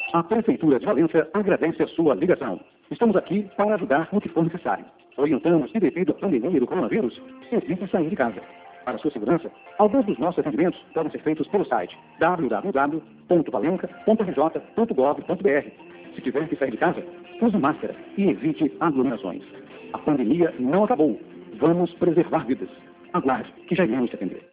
A Prefeitura de Valença agradece a sua ligação. Estamos aqui para ajudar no que for necessário. Orientamos que, devido à pandemia do coronavírus, evite sair de casa. Para sua segurança, alguns dos nossos atendimentos podem ser feitos pelo site www.valenca.rj.gov.br. Se tiver que sair de casa, use máscara e evite aglomerações. A pandemia não acabou. Vamos preservar vidas. Aguarde, que já iremos te atender.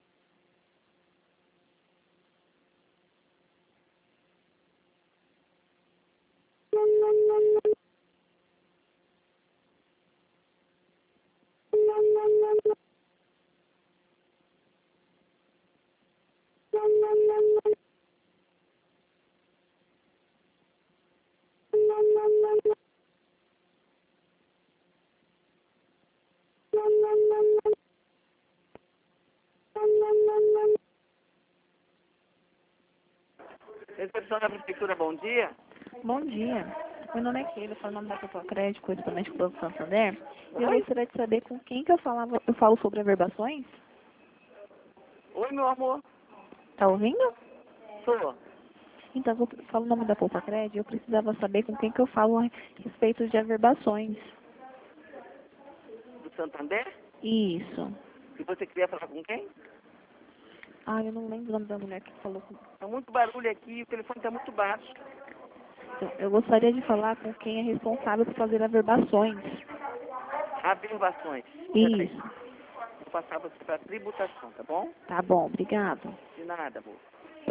Recepção da Prefeitura, bom dia. Bom dia. Meu nome é Keila, eu falo o nome da Copa Crédito, correspondente do Banco Santander. E eu Oi? gostaria de saber com quem que eu falo sobre averbações. Oi, meu amor. Tá ouvindo? Sou. Então, eu falo o nome da Poupa Crédito e eu precisava saber com quem que eu falo a respeito de averbações. Do Santander? Isso. E você queria falar com quem? Ah, eu não lembro o nome da mulher que falou com... Tá muito barulho aqui, o telefone tá muito baixo. Então, eu gostaria de falar com quem é responsável por fazer averbações. Averbações. Isso. Vou passar você para tributação, tá bom? Tá bom, obrigado. De nada, amor.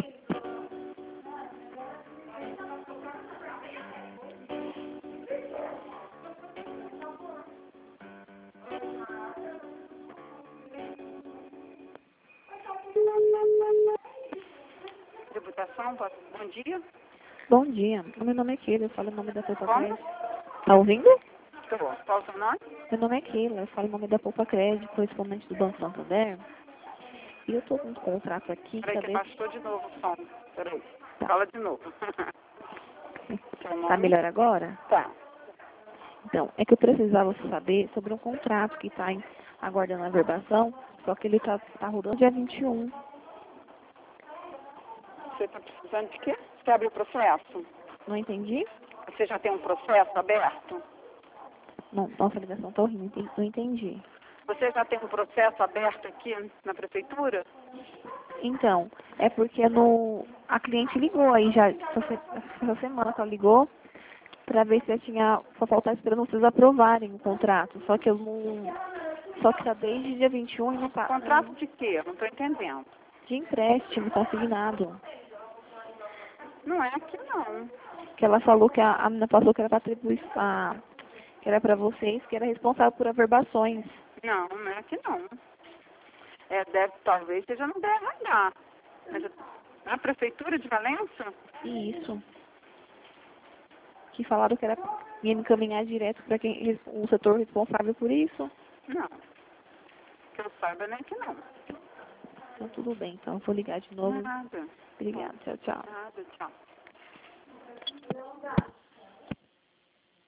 Tributação, bom dia. Bom dia. Meu nome é Keila, eu falo o nome da Poupa Como? Crédito. Tá ouvindo? Tô. Qual o seu nome? Meu nome é Keila, eu falo o nome da Poupa Crédito, correspondente do Banco Santander. E eu tô com um contrato aqui, Peraí, que cadê? baixou de novo o som. Peraí. Tá. Fala de novo. Seu nome? Tá melhor agora? Tá. Então, é que eu precisava saber sobre um contrato que está aguardando a averbação, só que ele tá rodando dia 21. Você está precisando de quê? Você abriu o processo? Não entendi? Você já tem um processo aberto? Não, nossa, a ligação tá horrível, não entendi. Você já tem um processo aberto aqui na prefeitura? Então, é porque a cliente ligou aí já, essa semana que ela ligou, para ver se eu tinha, só faltar esperando vocês aprovarem o contrato. Só que eu não, só que tá desde dia 21 e não tá. Contrato de quê? Eu não estou entendendo. De empréstimo, tá assignado. Não é aqui não. Que ela falou que a menina passou que era para atribuir, que era para vocês, que era responsável por averbações. Não, não é aqui não. É, talvez seja no DRH. Mas a prefeitura de Valença? Isso. Que falaram que era ia me encaminhar direto para quem o setor responsável por isso. Não. Que eu saiba, não é aqui não. Então tudo bem, então eu vou ligar de novo. Nada. Obrigada, tchau, tchau. Nada, tchau.